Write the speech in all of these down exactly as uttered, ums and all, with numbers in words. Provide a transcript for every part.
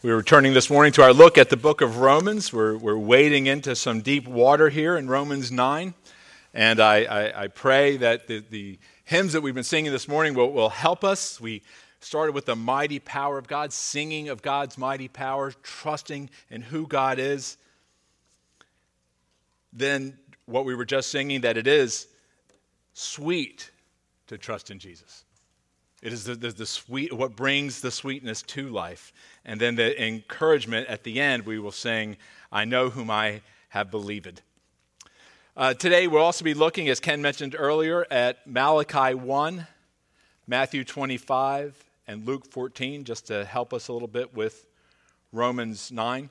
We were turning this morning to our look at the book of Romans. We're, we're wading into some deep water here in Romans nine. And I, I, I pray that the, the hymns that we've been singing this morning will, will help us. We started with the mighty power of God, singing of God's mighty power, trusting in who God is. Then what we were just singing, that it is sweet to trust in Jesus. It is the, the, the sweet, what brings the sweetness to life. And then the encouragement at the end, we will sing, I know whom I have believed. Uh, today we'll also be looking, as Ken mentioned earlier, at Malachi one, Matthew twenty-five, and Luke fourteen, just to help us a little bit with Romans nine.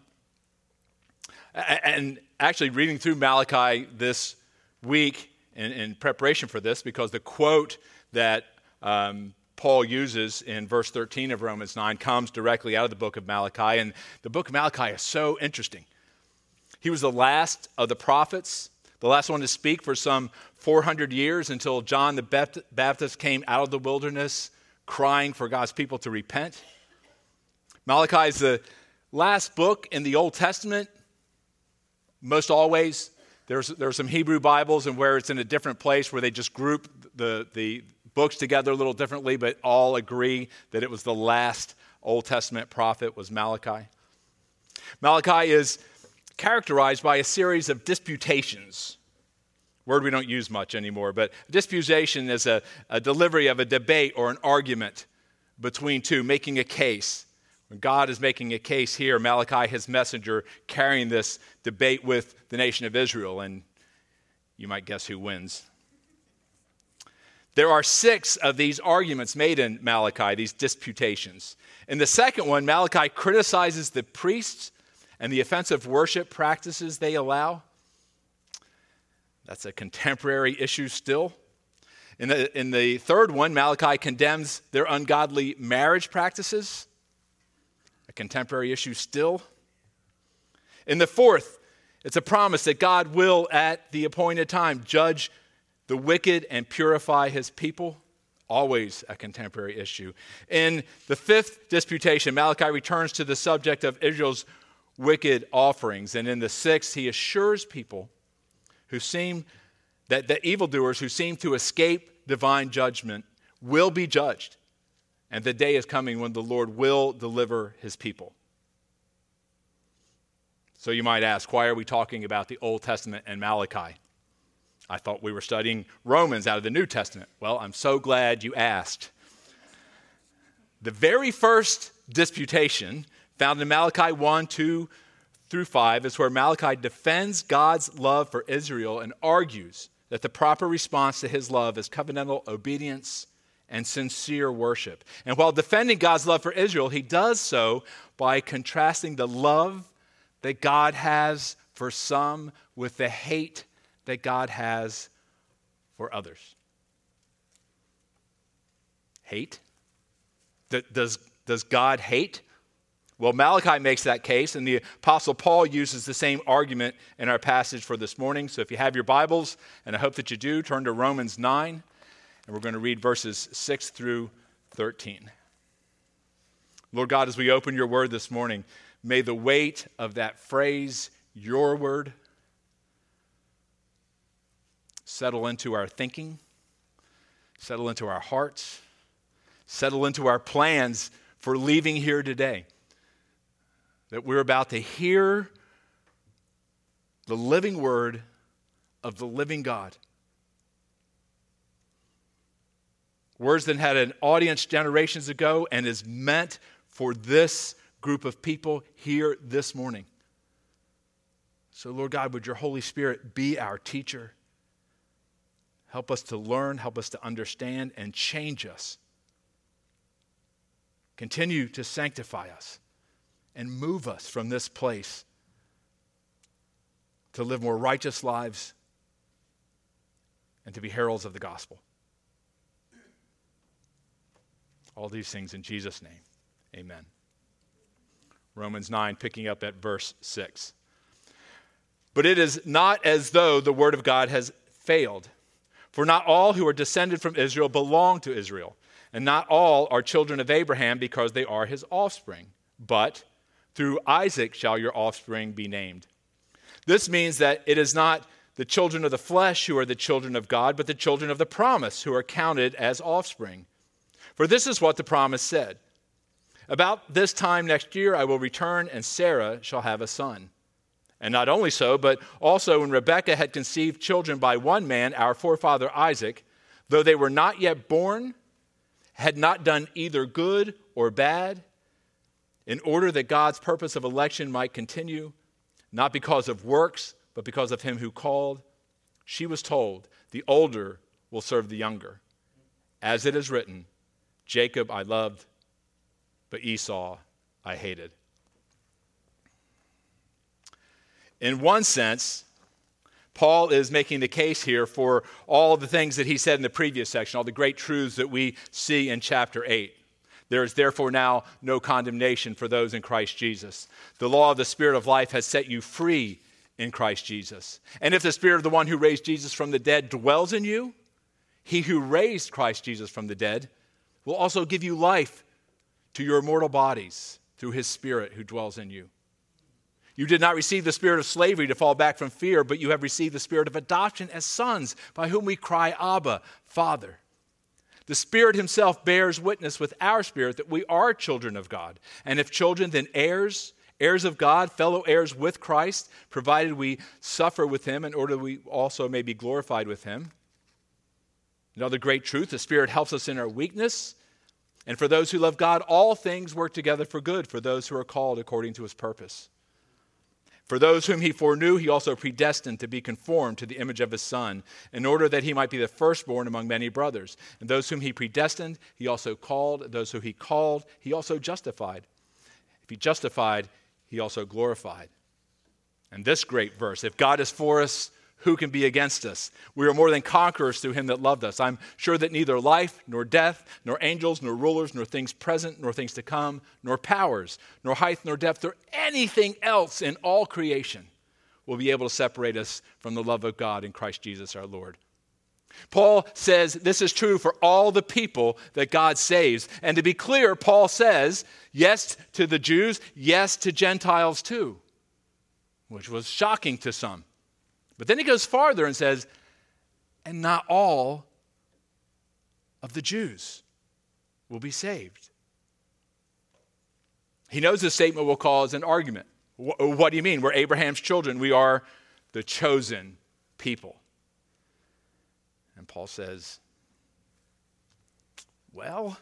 And actually reading through Malachi this week in, in preparation for this, because the quote that um, Paul uses in verse thirteen of Romans nine comes directly out of the book of Malachi. And the book of Malachi is so interesting. He was the last of the prophets, the last one to speak for some four hundred years until John the Baptist came out of the wilderness crying for God's people to repent. Malachi is the last book in the Old Testament. Most always, there's there are some Hebrew Bibles and where it's in a different place where they just group the the books together a little differently, but all agree that it was the last Old Testament prophet was Malachi. Malachi is characterized by a series of disputations. Word we don't use much anymore, but disputation is a, a delivery of a debate or an argument between two, making a case. When God is making a case here, Malachi, his messenger, carrying this debate with the nation of Israel, and you might guess who wins. There are six of these arguments made in Malachi, these disputations. In the second one, Malachi criticizes the priests and the offensive worship practices they allow. That's a contemporary issue still. In the, in the third one, Malachi condemns their ungodly marriage practices. A contemporary issue still. In the fourth, it's a promise that God will, at the appointed time, judge the wicked and purify his people. Always a contemporary issue. In the fifth disputation, Malachi returns to the subject of Israel's wicked offerings. And in the sixth, he assures people who seem, that the evildoers who seem to escape divine judgment will be judged. And the day is coming when the Lord will deliver his people. So you might ask, why are we talking about the Old Testament and Malachi? I thought we were studying Romans out of the New Testament. Well, I'm so glad you asked. The very first disputation found in Malachi one, two through five is where Malachi defends God's love for Israel and argues that the proper response to his love is covenantal obedience and sincere worship. And while defending God's love for Israel, he does so by contrasting the love that God has for some with the hate that God has for others. Hate? Does, does God hate? Well, Malachi makes that case, and the Apostle Paul uses the same argument in our passage for this morning. So if you have your Bibles, and I hope that you do, turn to Romans nine, and we're going to read verses six through thirteen. Lord God, as we open your word this morning, may the weight of that phrase, your word, settle into our thinking, settle into our hearts, settle into our plans for leaving here today. That we're about to hear the living word of the living God. Words that had an audience generations ago and is meant for this group of people here this morning. So, Lord God, would your Holy Spirit be our teacher? Help us to learn, help us to understand, and change us. Continue to sanctify us and move us from this place to live more righteous lives and to be heralds of the gospel. All these things in Jesus' name, amen. Romans nine, picking up at verse six. But it is not as though the word of God has failed. For not all who are descended from Israel belong to Israel, and not all are children of Abraham because they are his offspring. But Through Isaac shall your offspring be named. This means that it is not the children of the flesh who are the children of God, but the children of the promise who are counted as offspring. For this is what the promise said. About this time next year I will return, and Sarah shall have a son. And not only so, but also when Rebekah had conceived children by one man, our forefather Isaac, though they were not yet born, had not done either good or bad, in order that God's purpose of election might continue, not because of works, but because of him who called, she was told, the older will serve the younger. As it is written, Jacob I loved, but Esau I hated. In one sense, Paul is making the case here for all the things that he said in the previous section, all the great truths that we see in chapter eight. There is therefore now no condemnation for those in Christ Jesus. The law of the Spirit of life has set you free in Christ Jesus. And if the Spirit of the one who raised Jesus from the dead dwells in you, he who raised Christ Jesus from the dead will also give you life to your mortal bodies through his Spirit who dwells in you. You did not receive the spirit of slavery to fall back from fear, but you have received the spirit of adoption as sons, by whom we cry, Abba, Father. The Spirit himself bears witness with our spirit that we are children of God. And if children, then heirs, heirs of God, fellow heirs with Christ, provided we suffer with him in order that we also may be glorified with him. Another great truth, the Spirit helps us in our weakness. And for those who love God, all things work together for good, for those who are called according to his purpose. For those whom he foreknew, he also predestined to be conformed to the image of his Son, in order that he might be the firstborn among many brothers. And those whom he predestined, he also called. Those whom he called, he also justified. If he justified, he also glorified. And this great verse, if God is for us, who can be against us? We are more than conquerors through him that loved us. I'm sure that neither life, nor death, nor angels, nor rulers, nor things present, nor things to come, nor powers, nor height, nor depth, or anything else in all creation will be able to separate us from the love of God in Christ Jesus our Lord. Paul says this is true for all the people that God saves. And to be clear, Paul says yes to the Jews, yes to Gentiles too, which was shocking to some. But then he goes farther and says, and not all of the Jews will be saved. He knows this statement will cause an argument. What do you mean? We're Abraham's children. We are the chosen people. And Paul says, well,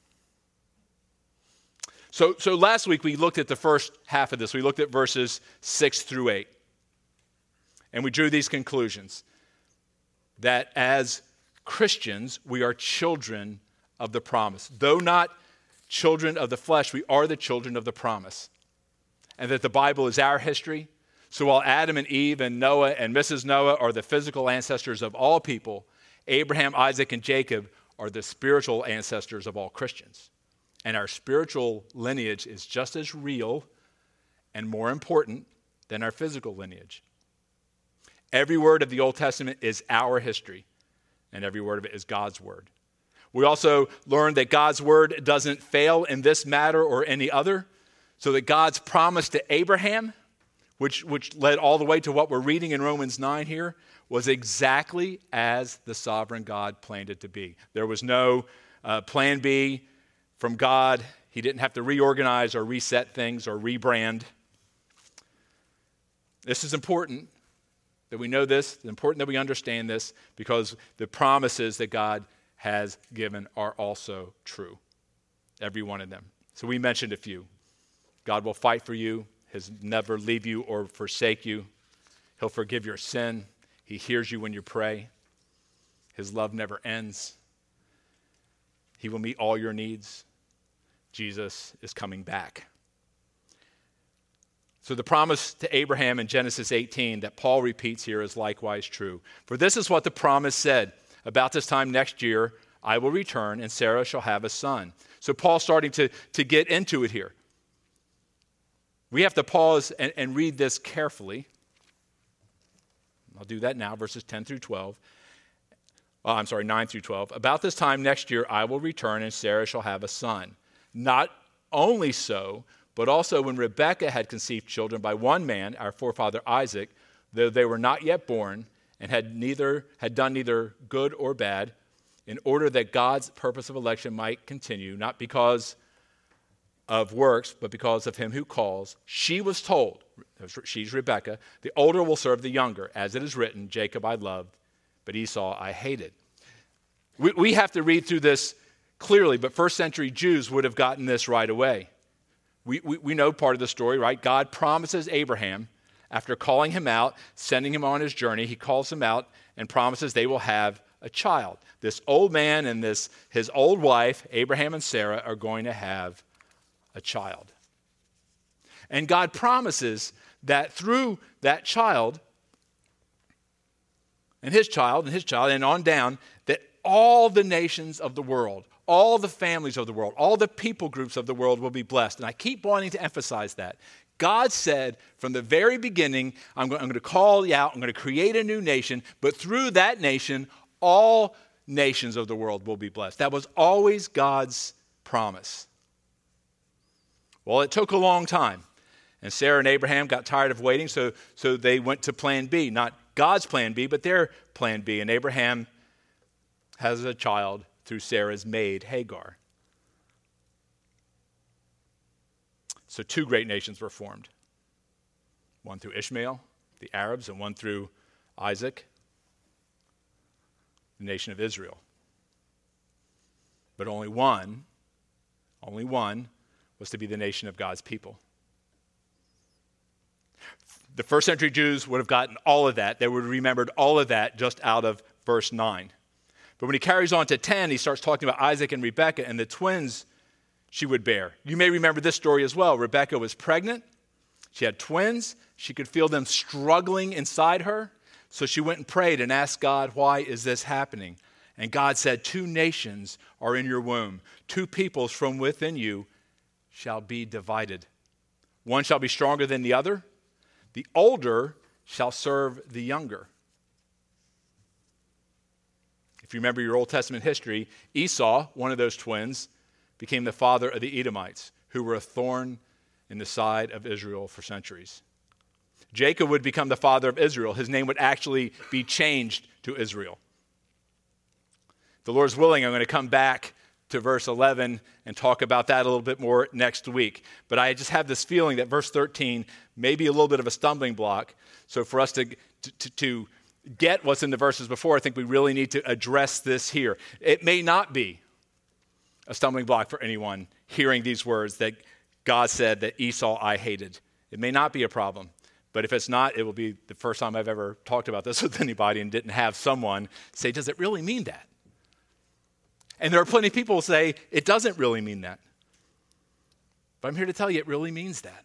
so, so last week we looked at the first half of this. We looked at verses six through eight. And we drew these conclusions, that as Christians, we are children of the promise. Though not children of the flesh, we are the children of the promise. And that the Bible is our history. So while Adam and Eve and Noah and Missus Noah are the physical ancestors of all people, Abraham, Isaac, and Jacob are the spiritual ancestors of all Christians. And our spiritual lineage is just as real and more important than our physical lineage. Every word of the Old Testament is our history, and every word of it is God's word. We also learned that God's word doesn't fail in this matter or any other, so that God's promise to Abraham, which, which led all the way to what we're reading in Romans nine here, was exactly as the sovereign God planned it to be. There was no uh, plan B from God. He didn't have to reorganize or reset things or rebrand. This is important. That we know this, it's important that we understand this, because the promises that God has given are also true. Every one of them. So we mentioned a few. God will fight for you. He'll never leave you or forsake you. He'll forgive your sin. He hears you when you pray. His love never ends. He will meet all your needs. Jesus is coming back. So the promise to Abraham in Genesis eighteen that Paul repeats here is likewise true. For this is what the promise said. About this time next year, I will return and Sarah shall have a son. So Paul's starting to, to get into it here. We have to pause and, and read this carefully. I'll do that now, verses ten through twelve. Oh, I'm sorry, nine through twelve. About this time next year, I will return and Sarah shall have a son. Not only so, but also when Rebekah had conceived children by one man, our forefather Isaac, though they were not yet born and had neither had done neither good or bad, in order that God's purpose of election might continue, not because of works, but because of him who calls, she was told, she's Rebekah, the older will serve the younger, as it is written, Jacob I loved, but Esau I hated. We, we have to read through this clearly, but first century Jews would have gotten this right away. We, we, we know part of the story, right? God promises Abraham, after calling him out, sending him on his journey, he calls him out and promises they will have a child. This old man and this his old wife, Abraham and Sarah, are going to have a child. And God promises that through that child and his child and his child and on down, that all the nations of the world, all the families of the world, all the people groups of the world will be blessed. And I keep wanting to emphasize that. God said from the very beginning, I'm going, I'm going to call you out, I'm going to create a new nation, but through that nation, all nations of the world will be blessed. That was always God's promise. Well, it took a long time. And Sarah and Abraham got tired of waiting, so, so they went to plan B. Not God's plan B, but their plan B. And Abraham has a child through Sarah's maid, Hagar. So two great nations were formed. One through Ishmael, the Arabs, and one through Isaac, the nation of Israel. But only one, only one was to be the nation of God's people. The first century Jews would have gotten all of that. They would have remembered all of that just out of verse nine. But when he carries on to ten, he starts talking about Isaac and Rebekah and the twins she would bear. You may remember this story as well. Rebekah was pregnant. She had twins. She could feel them struggling inside her. So she went and prayed and asked God, why is this happening? And God said, two nations are in your womb. Two peoples from within you shall be divided. One shall be stronger than the other. The older shall serve the younger. If you remember your Old Testament history, Esau, one of those twins, became the father of the Edomites, who were a thorn in the side of Israel for centuries. Jacob would become the father of Israel. His name would actually be changed to Israel. If the Lord's willing, I'm going to come back to verse eleven and talk about that a little bit more next week. But I just have this feeling that verse thirteen may be a little bit of a stumbling block. So for us to, to, to get what's in the verses before, I think we really need to address this here. It may not be a stumbling block for anyone hearing these words that God said that Esau I hated. It may not be a problem. But if it's not, it will be the first time I've ever talked about this with anybody and didn't have someone say, does it really mean that? And there are plenty of people who say, it doesn't really mean that. But I'm here to tell you, it really means that.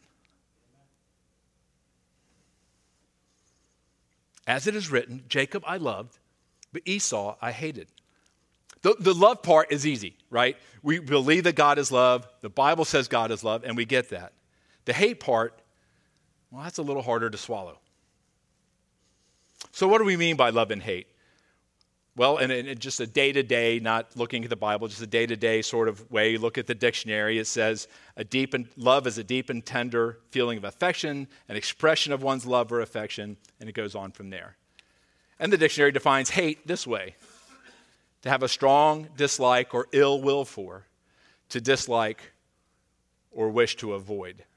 As it is written, Jacob I loved, but Esau I hated. The, the love part is easy, right? We believe that God is love. The Bible says God is love, and we get that. The hate part, well, that's a little harder to swallow. So what do we mean by love and hate? Well, in, in just a day-to-day, not looking at the Bible, just a day-to-day sort of way, you look at the dictionary, it says a deep and, love is a deep and tender feeling of affection, an expression of one's love or affection, and it goes on from there. And the dictionary defines hate this way: to have a strong dislike or ill will for, to dislike or wish to avoid.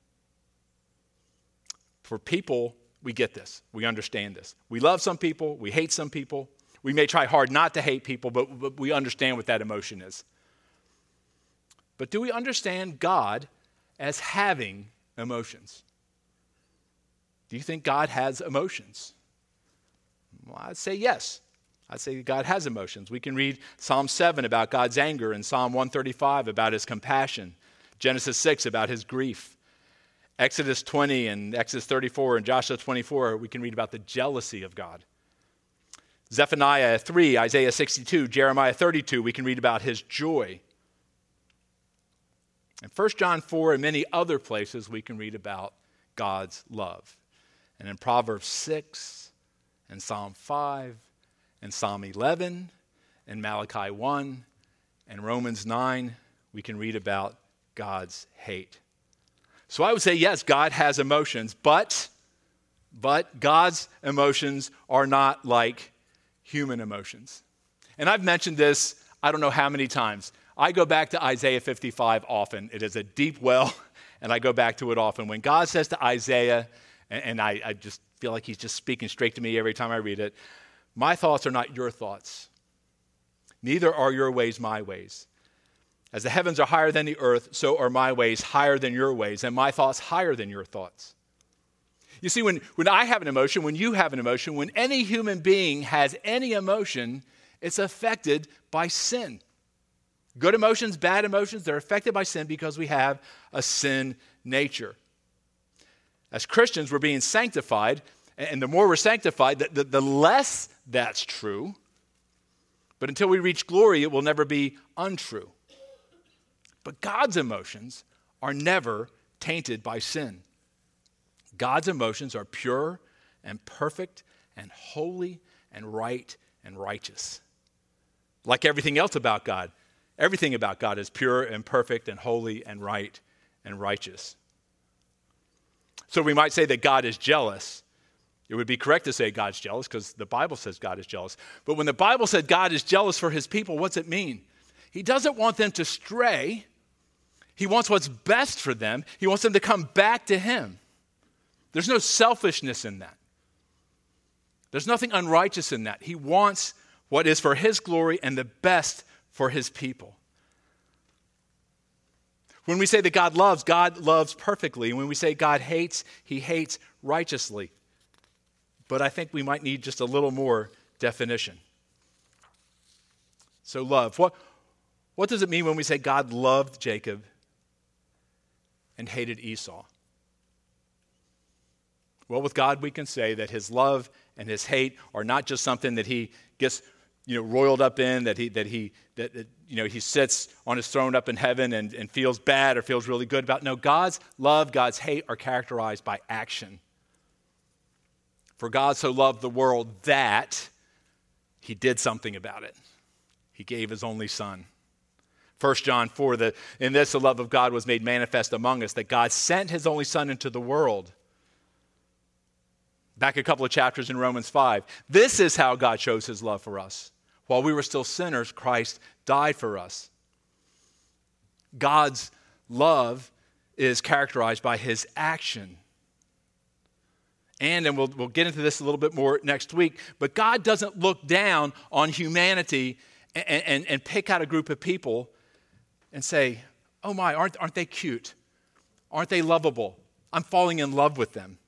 For people, we get this. We understand this. We love some people. We hate some people. We may try hard not to hate people, but, but we understand what that emotion is. But do we understand God as having emotions? Do you think God has emotions? Well, I'd say yes. I'd say God has emotions. We can read Psalm seven about God's anger and Psalm one thirty-five about his compassion, Genesis six about his grief. Exodus twenty and Exodus thirty-four and Joshua twenty-four, we can read about the jealousy of God. Zephaniah three, Isaiah sixty-two, Jeremiah thirty-two, we can read about his joy. In First John four and many other places, we can read about God's love. And in Proverbs six and Psalm five and Psalm eleven and Malachi one and Romans nine, we can read about God's hate. So I would say, yes, God has emotions, but, but God's emotions are not like human emotions. And I've mentioned this, I don't know how many times. I go back to Isaiah fifty-five often. It is a deep well, and I go back to it often. When God says to Isaiah, and, and I, I just feel like he's just speaking straight to me every time I read it, my thoughts are not your thoughts. Neither are your ways my ways. As the heavens are higher than the earth, so are my ways higher than your ways, and my thoughts higher than your thoughts. You see, when, when I have an emotion, when you have an emotion, when any human being has any emotion, it's affected by sin. Good emotions, bad emotions, they're affected by sin because we have a sin nature. As Christians, we're being sanctified, and the more we're sanctified, the, the, the less that's true. But until we reach glory, it will never be untrue. But God's emotions are never tainted by sin. God's emotions are pure and perfect and holy and right and righteous. Like everything else about God, everything about God is pure and perfect and holy and right and righteous. So we might say that God is jealous. It would be correct to say God's jealous because the Bible says God is jealous. But when the Bible said God is jealous for his people, what's it mean? He doesn't want them to stray. He wants what's best for them. He wants them to come back to him. There's no selfishness in that. There's nothing unrighteous in that. He wants what is for his glory and the best for his people. When we say that God loves, God loves perfectly. When we say God hates, he hates righteously. But I think we might need just a little more definition. So love. What, what does it mean when we say God loved Jacob and hated Esau? Well, with God, we can say that his love and his hate are not just something that he gets, you know, roiled up in, that he that he that, that you know he sits on his throne up in heaven and, and feels bad or feels really good about. No, God's love, God's hate are characterized by action. For God so loved the world that he did something about it. He gave his only son. First John four, the, in this the love of God was made manifest among us, that God sent his only son into the world. Back a couple of chapters in Romans five. This is how God shows his love for us. While we were still sinners, Christ died for us. God's love is characterized by his action. And, and we'll, we'll get into this a little bit more next week, but God doesn't look down on humanity and, and, and pick out a group of people and say, oh my, aren't, aren't they cute? Aren't they lovable? I'm falling in love with them.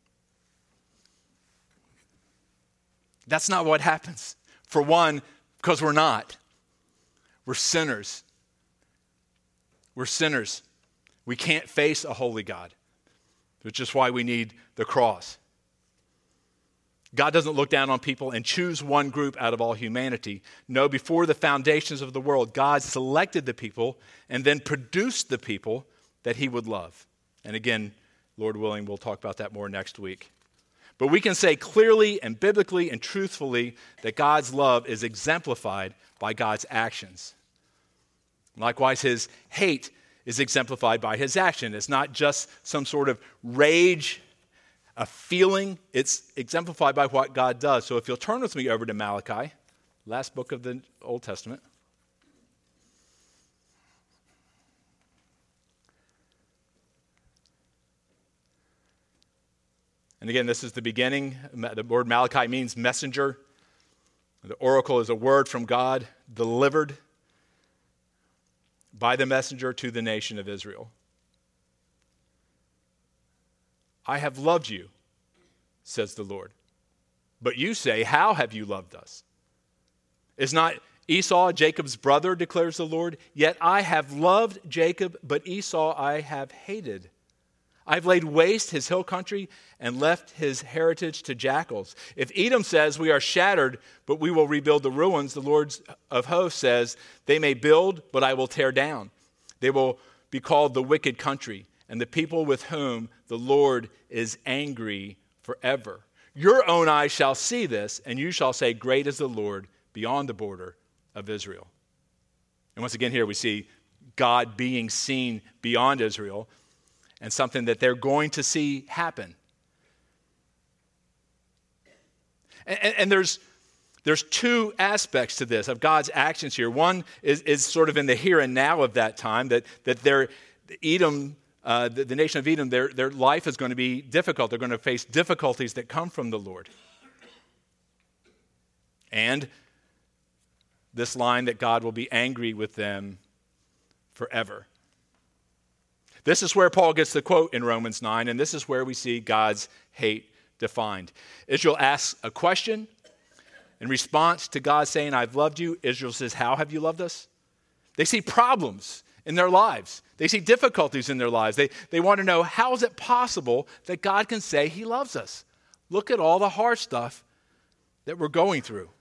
That's not what happens. For one, because we're not. We're sinners. We're sinners. We can't face a holy God, which is why we need the cross. God doesn't look down on people and choose one group out of all humanity. No, before the foundations of the world, God selected the people and then produced the people that he would love. And again, Lord willing, we'll talk about that more next week. But we can say clearly and biblically and truthfully that God's love is exemplified by God's actions. Likewise, his hate is exemplified by his action. It's not just some sort of rage, a feeling. It's exemplified by what God does. So if you'll turn with me over to Malachi, last book of the Old Testament. And again, this is the beginning. The word Malachi means messenger. The oracle is a word from God delivered by the messenger to the nation of Israel. I have loved you, says the Lord. But you say, how have you loved us? Is not Esau Jacob's brother, declares the Lord? Yet I have loved Jacob, but Esau I have hated. I've laid waste his hill country and left his heritage to jackals. If Edom says, we are shattered, but we will rebuild the ruins, the Lord of hosts says, they may build, but I will tear down. They will be called the wicked country, and the people with whom the Lord is angry forever. Your own eyes shall see this, and you shall say, great is the Lord beyond the border of Israel. And once again here we see God being seen beyond Israel. and something that they're going to see happen. And, and, and there's there's two aspects to this, of God's actions here. One is, is sort of in the here and now of that time, that, that they're, Edom, uh, the, the nation of Edom, their, their life is going to be difficult. They're going to face difficulties that come from the Lord. And this line that God will be angry with them forever. This is where Paul gets the quote in Romans nine, and this is where we see God's hate defined. Israel asks a question. In response to God saying, I've loved you, Israel says, how have you loved us? They see problems in their lives. They see difficulties in their lives. They, they want to know, how is it possible that God can say he loves us? Look at all the hard stuff that we're going through.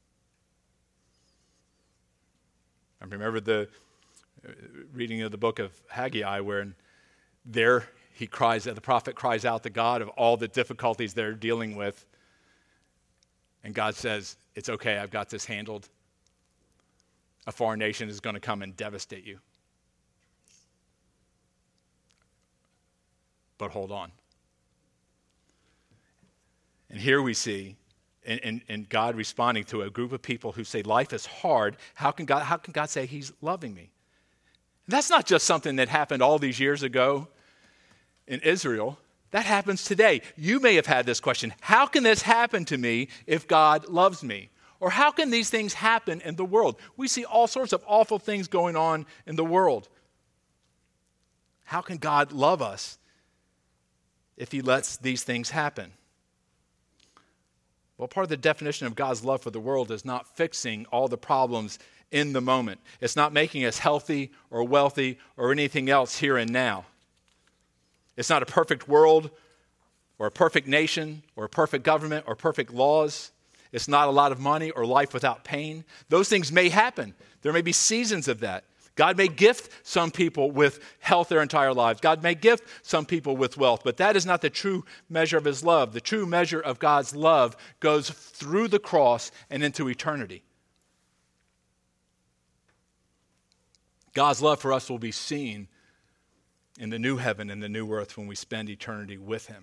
I remember the uh, reading of the book of Haggai, where there he cries, the prophet cries out to God of all the difficulties they're dealing with. And God says, it's okay, I've got this handled. A foreign nation is going to come and devastate you. But hold on. And here we see, and, and, and God responding to a group of people who say, life is hard. How can God, how can God say he's loving me? And that's not just something that happened all these years ago in Israel. That happens today. You may have had this question. How can this happen to me if God loves me? Or how can these things happen in the world? We see all sorts of awful things going on in the world. How can God love us if he lets these things happen? Well, part of the definition of God's love for the world is not fixing all the problems in the moment. It's not making us healthy or wealthy or anything else here and now. It's not a perfect world or a perfect nation or a perfect government or perfect laws. It's not a lot of money or life without pain. Those things may happen. There may be seasons of that. God may gift some people with health their entire lives. God may gift some people with wealth, but that is not the true measure of his love. The true measure of God's love goes through the cross and into eternity. God's love for us will be seen in the new heaven and the new earth when we spend eternity with him.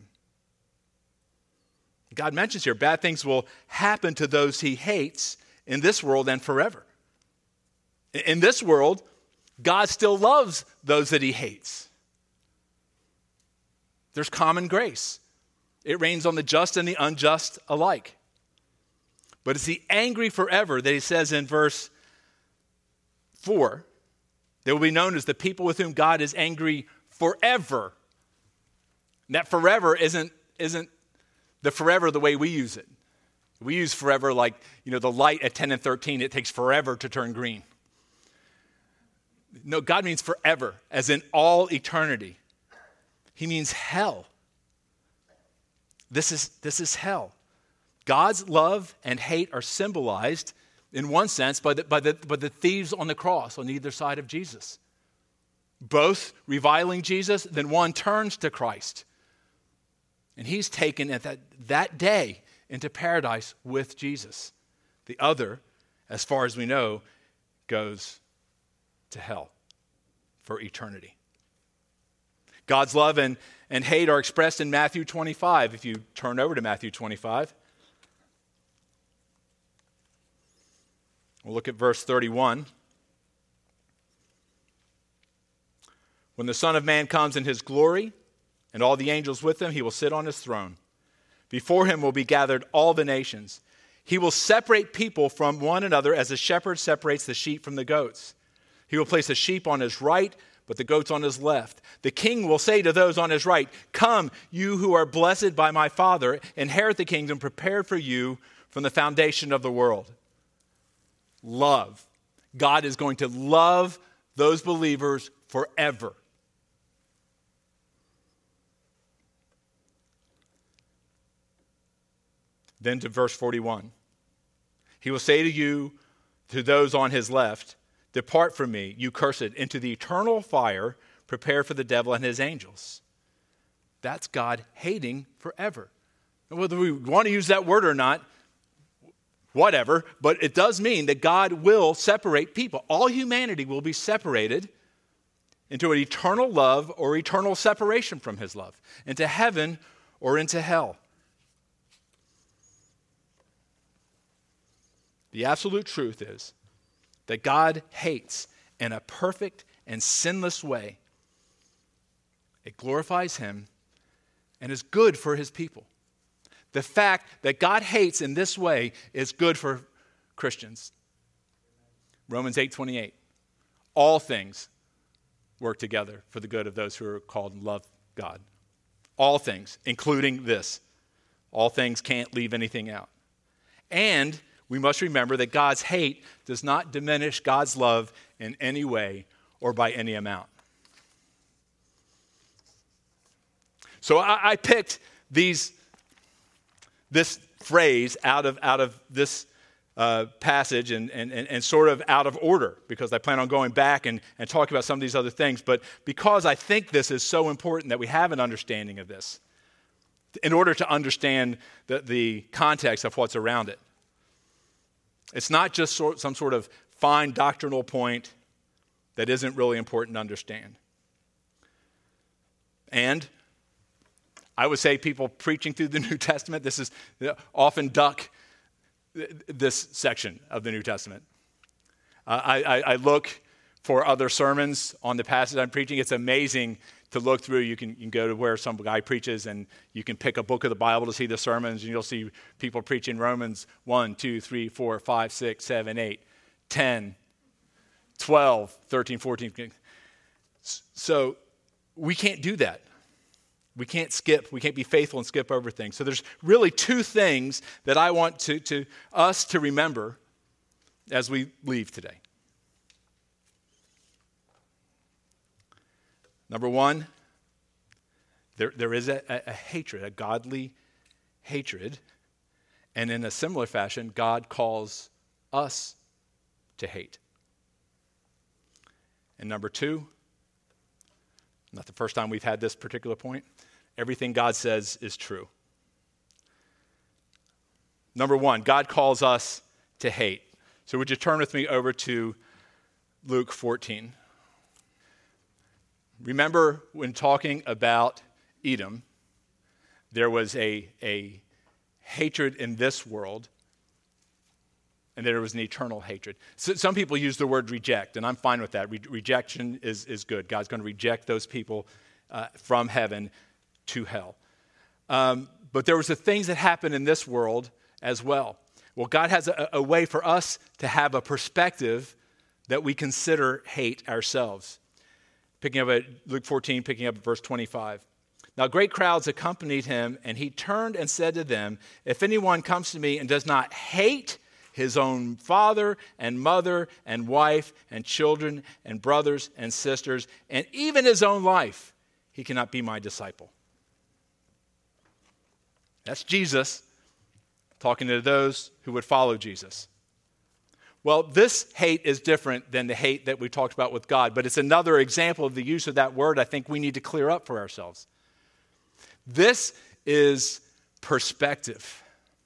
God mentions here, bad things will happen to those he hates in this world and forever. In this world, God still loves those that he hates. There's common grace. It rains on the just and the unjust alike. But it's the angry forever that he says in verse four. They will be known as the people with whom God is angry forever. And that forever isn't, isn't the forever the way we use it. We use forever like, you know, the light at ten and thirteen, it takes forever to turn green. No, God means forever, as in all eternity. He means hell. This is, this is hell. God's love and hate are symbolized, in one sense, by the, by the, by the thieves on the cross on either side of Jesus. Both reviling Jesus, then one turns to Christ. And he's taken at that, that day into paradise with Jesus. The other, as far as we know, goes to hell for eternity. God's love and, and hate are expressed in Matthew twenty-five. If you turn over to Matthew twenty-five, we'll look at verse thirty-one. When the Son of Man comes in his glory and all the angels with him, he will sit on his throne. Before him will be gathered all the nations. He will separate people from one another as a shepherd separates the sheep from the goats. He will place the sheep on his right, but the goats on his left. The king will say to those on his right, "Come, you who are blessed by my Father, inherit the kingdom prepared for you from the foundation of the world." Love. God is going to love those believers forever. Then to verse forty-one. He will say to you, to those on his left, "Depart from me, you cursed, into the eternal fire prepared for the devil and his angels." That's God hating forever. And whether we want to use that word or not, whatever, but it does mean that God will separate people. All humanity will be separated into an eternal love or eternal separation from his love, into heaven or into hell. The absolute truth is that God hates in a perfect and sinless way. It glorifies him and is good for his people. The fact that God hates in this way is good for Christians. Romans eight twenty-eight. All things work together for the good of those who are called and love God. All things, including this. All things can't leave anything out. And we must remember that God's hate does not diminish God's love in any way or by any amount. So I, I picked these, this phrase out of, out of this uh, passage and, and, and sort of out of order because I plan on going back and, and talking about some of these other things. But because I think this is so important that we have an understanding of this in order to understand the, the context of what's around it. It's not just sort, some sort of fine doctrinal point that isn't really important to understand. And I would say people preaching through the New Testament, this is often duck this section of the New Testament. Uh, I, I, I look for other sermons on the passage I'm preaching. It's amazing to look through. You can, you can go to where some guy preaches and you can pick a book of the Bible to see the sermons, and you'll see people preaching Romans one, two, three, four, five, six, seven, eight, ten, twelve, thirteen, fourteen. So we can't do that. We can't skip. We can't be faithful and skip over things. So there's really two things that I want to, to us to remember as we leave today. Number one, there, there is a, a, a hatred, a godly hatred. And in a similar fashion, God calls us to hate. And number two, not the first time we've had this particular point, everything God says is true. Number one, God calls us to hate. So would you turn with me over to Luke fourteen? Remember when talking about Edom, there was a, a hatred in this world, and there was an eternal hatred. So some people use the word reject, and I'm fine with that. Re- rejection is, is good. God's going to reject those people uh, from heaven to hell. Um, but there was the things that happen in this world as well. Well, God has a, a way for us to have a perspective that we consider hate ourselves. Picking up at Luke fourteen, picking up at verse twenty-five. Now great crowds accompanied him, and he turned and said to them, if anyone comes to me and does not hate his own father and mother and wife and children and brothers and sisters, and even his own life, he cannot be my disciple. That's Jesus talking to those who would follow Jesus. Well, this hate is different than the hate that we talked about with God, but it's another example of the use of that word I think we need to clear up for ourselves. This is perspective.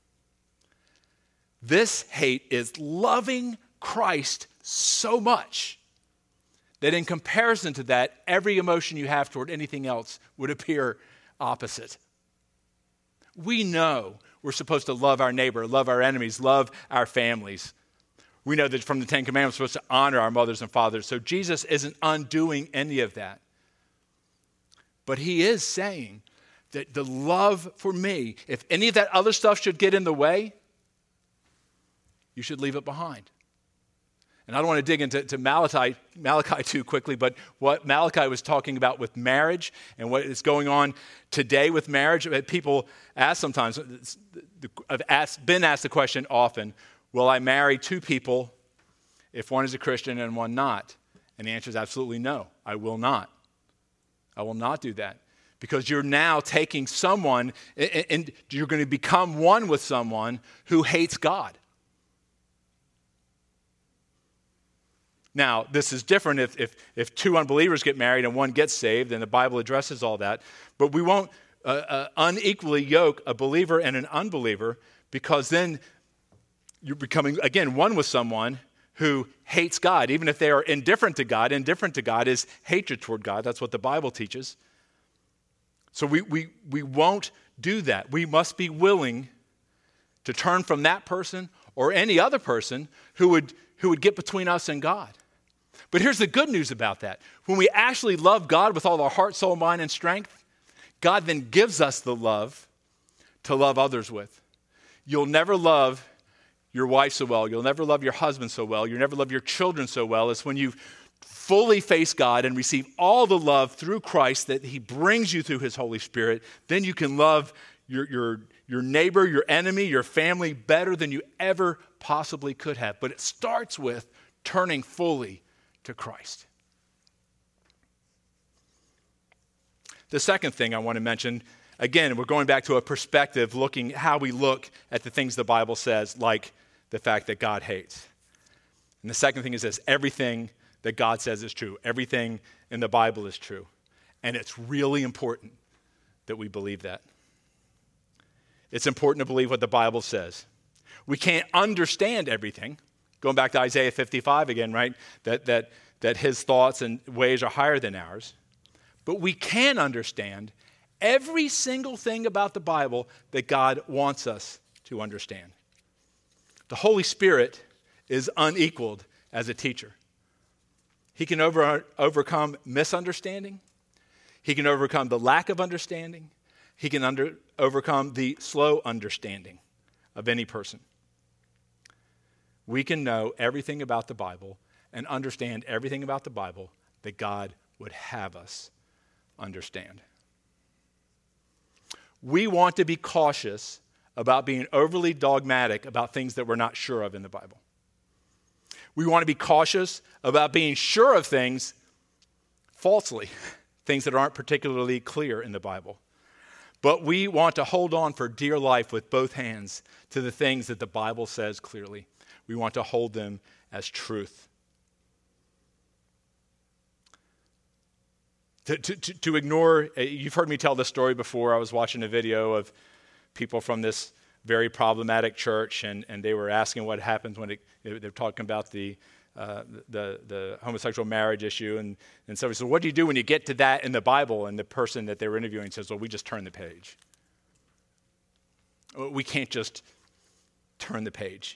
This hate is loving Christ so much that in comparison to that, every emotion you have toward anything else would appear opposite. We know we're supposed to love our neighbor, love our enemies, love our families. We know that from the Ten Commandments, we're supposed to honor our mothers and fathers. So Jesus isn't undoing any of that. But he is saying that the love for me, if any of that other stuff should get in the way, you should leave it behind. And I don't want to dig into to Malachi, Malachi too quickly, but what Malachi was talking about with marriage and what is going on today with marriage, people ask sometimes, I've asked, been asked the question often, will I marry two people if one is a Christian and one not? And the answer is absolutely no, I will not. I will not do that. Because you're now taking someone and you're going to become one with someone who hates God. Now, this is different if, if, if two unbelievers get married and one gets saved, and the Bible addresses all that. But we won't uh, uh, unequally yoke a believer and an unbeliever, because then you're becoming, again, one with someone who hates God, even if they are indifferent to God. Indifferent to God is hatred toward God. That's what the Bible teaches. So we, we, we won't do that. We must be willing to turn from that person or any other person who would, who would get between us and God. But here's the good news about that. When we actually love God with all our heart, soul, mind, and strength, God then gives us the love to love others with. You'll never love your wife so well. You'll never love your husband so well. You'll never love your children so well as when you fully face God and receive all the love through Christ that he brings you through his Holy Spirit. Then you can love your, your, your neighbor, your enemy, your family better than you ever possibly could have. But it starts with turning fully to Christ. The second thing I want to mention, again, we're going back to a perspective looking how we look at the things the Bible says, like the fact that God hates. And the second thing is this: everything that God says is true. Everything in the Bible is true. And it's really important that we believe that. It's important to believe what the Bible says. We can't understand everything. Going back to Isaiah fifty-five again, right? That, that, that his thoughts and ways are higher than ours. But we can understand every single thing about the Bible that God wants us to understand. The Holy Spirit is unequaled as a teacher. He can over, overcome misunderstanding. He can overcome the lack of understanding. He can under, overcome the slow understanding of any person. We can know everything about the Bible and understand everything about the Bible that God would have us understand. We want to be cautious about being overly dogmatic about things that we're not sure of in the Bible. We want to be cautious about being sure of things falsely, things that aren't particularly clear in the Bible. But we want to hold on for dear life with both hands to the things that the Bible says clearly. We want to hold them as truth. To, to, to ignore, you've heard me tell this story before. I was watching a video of people from this very problematic church, and, and they were asking what happens when it, they're talking about the, uh, the the homosexual marriage issue. And, and somebody said, what do you do when you get to that in the Bible? And the person that they were interviewing says, well, we just turn the page. We can't just turn the page.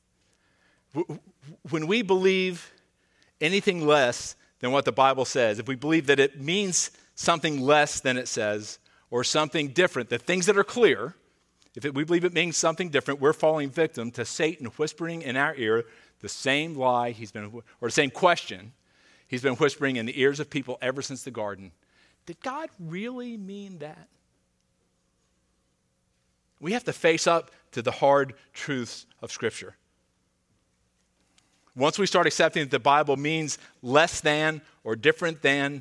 When we believe anything less than what the Bible says, if we believe that it means something less than it says, or something different, the things that are clear, if it, we believe it means something different, we're falling victim to Satan whispering in our ear the same lie he's been, or the same question he's been whispering in the ears of people ever since the garden. Did God really mean that? We have to face up to the hard truths of Scripture. Once we start accepting that the Bible means less than or different than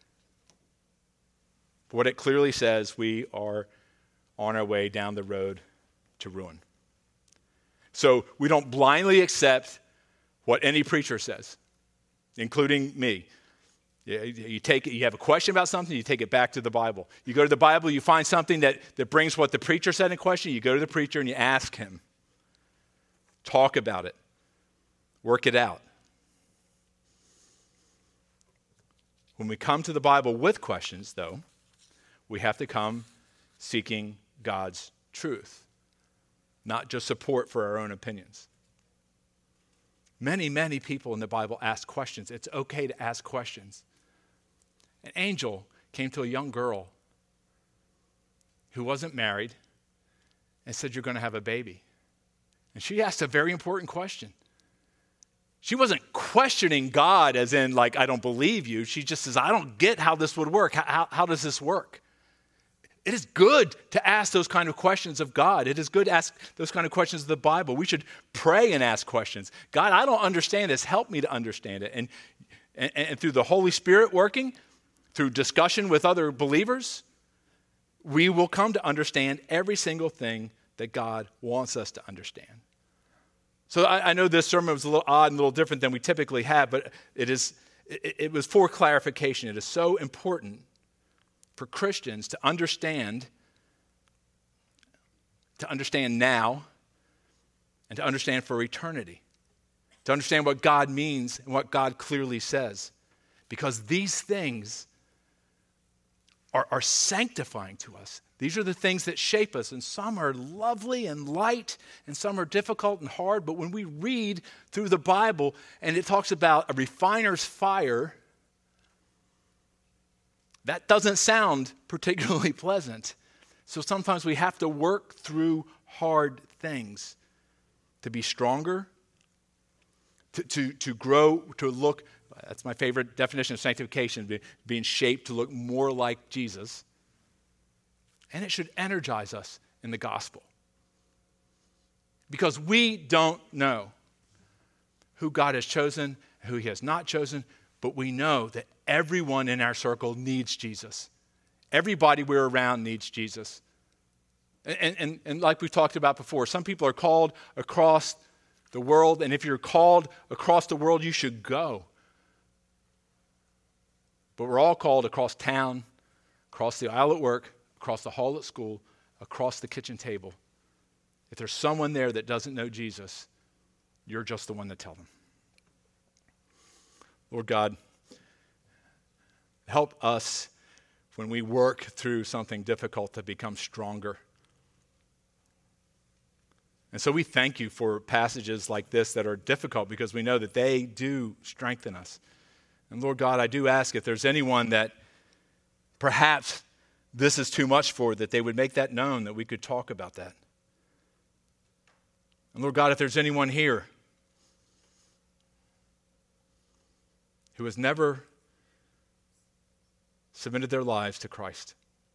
what it clearly says, we are on our way down the road to ruin. So we don't blindly accept what any preacher says, including me. You take it, you have a question about something, you take it back to the Bible. You go to the Bible, you find something that, that brings what the preacher said in question, you go to the preacher and you ask him. Talk about it. Work it out. When we come to the Bible with questions, though, we have to come seeking God's truth, not just support for our own opinions. Many, many people in the Bible ask questions. It's okay to ask questions. An angel came to a young girl who wasn't married and said, you're going to have a baby. And she asked a very important question. She wasn't questioning God as in, like, I don't believe you. She just says, I don't get how this would work. How, how, how does this work? It is good to ask those kind of questions of God. It is good to ask those kind of questions of the Bible. We should pray and ask questions. God, I don't understand this. Help me to understand it. And, and, and through the Holy Spirit working, through discussion with other believers, we will come to understand every single thing that God wants us to understand. So I, I know this sermon was a little odd and a little different than we typically have, but it is it, it was for clarification. It is so important for Christians to understand, to understand now, and to understand for eternity. to understand what God means and what God clearly says. Because these things are, are sanctifying to us. These are the things that shape us, and some are lovely and light, and some are difficult and hard. But when we read through the Bible and it talks about a refiner's fire, that doesn't sound particularly pleasant. So sometimes we have to work through hard things to be stronger, to, to, to grow, to look, that's my favorite definition of sanctification, being shaped to look more like Jesus. And it should energize us in the gospel. Because we don't know who God has chosen, who he has not chosen, but we know that everyone in our circle needs Jesus. Everybody we're around needs Jesus. And, and, and like we've talked about before, some people are called across the world, and if you're called across the world, you should go. But we're all called across town, across the aisle at work, across the hall at school, across the kitchen table. If there's someone there that doesn't know Jesus, you're just the one to tell them. Lord God, help us when we work through something difficult to become stronger. And so we thank you for passages like this that are difficult because we know that they do strengthen us. And Lord God, I do ask if there's anyone that perhaps this is too much for, that they would make that known, that we could talk about that. And Lord God, if there's anyone here who has never submitted their lives to Christ,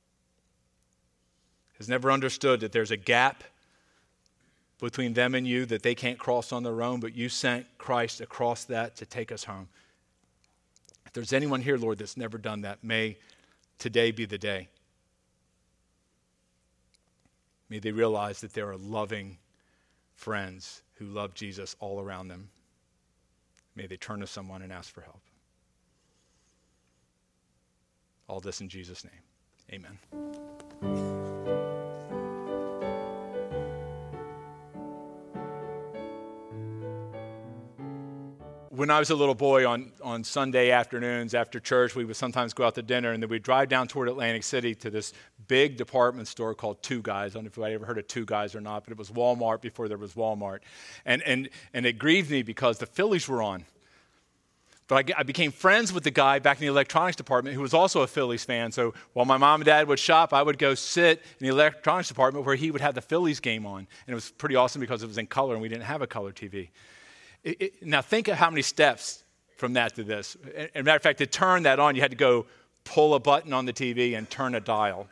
has never understood that there's a gap between them and you that they can't cross on their own, but you sent Christ across that to take us home. If there's anyone here, Lord, that's never done that, may today be the day. May they realize that there are loving friends who love Jesus all around them. May they turn to someone and ask for help. All this in Jesus' name. Amen. When I was a little boy, on, on Sunday afternoons after church, we would sometimes go out to dinner, and then we'd drive down toward Atlantic City to this big department store called Two Guys. I don't know if you ever heard of Two Guys or not, but it was Walmart before there was Walmart. And, and, and it grieved me because the Phillies were on. But I, I became friends with the guy back in the electronics department who was also a Phillies fan. So while my mom and dad would shop, I would go sit in the electronics department where he would have the Phillies game on. And it was pretty awesome because it was in color and we didn't have a color T V. It, it, now think of how many steps from that to this. As a matter of fact, to turn that on, you had to go pull a button on the T V and turn a dial.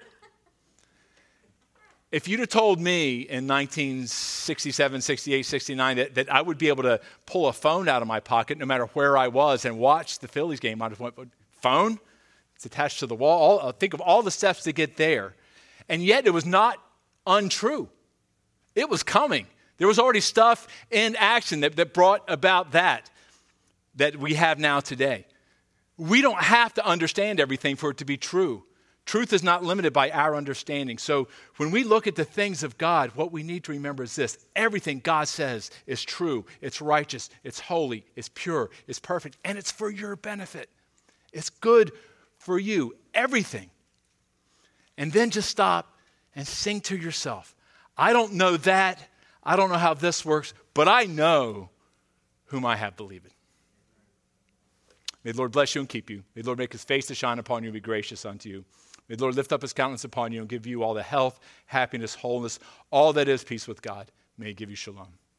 If you'd have told me in nineteen sixty-seven, sixty-eight, sixty-nine that, that I would be able to pull a phone out of my pocket no matter where I was and watch the Phillies game, I'd have went, phone? It's attached to the wall. All, think of all the steps to get there. And yet it was not untrue. It was coming. There was already stuff in action that, that brought about that, that we have now today. We don't have to understand everything for it to be true. Truth is not limited by our understanding. So when we look at the things of God, what we need to remember is this. Everything God says is true. It's righteous. It's holy. It's pure. It's perfect. And it's for your benefit. It's good for you. Everything. And then just stop and sing to yourself. I don't know that. I don't know how this works, but I know whom I have believed. May the Lord bless you and keep you. May the Lord make his face to shine upon you and be gracious unto you. May the Lord lift up his countenance upon you and give you all the health, happiness, wholeness, all that is peace with God. May he give you shalom.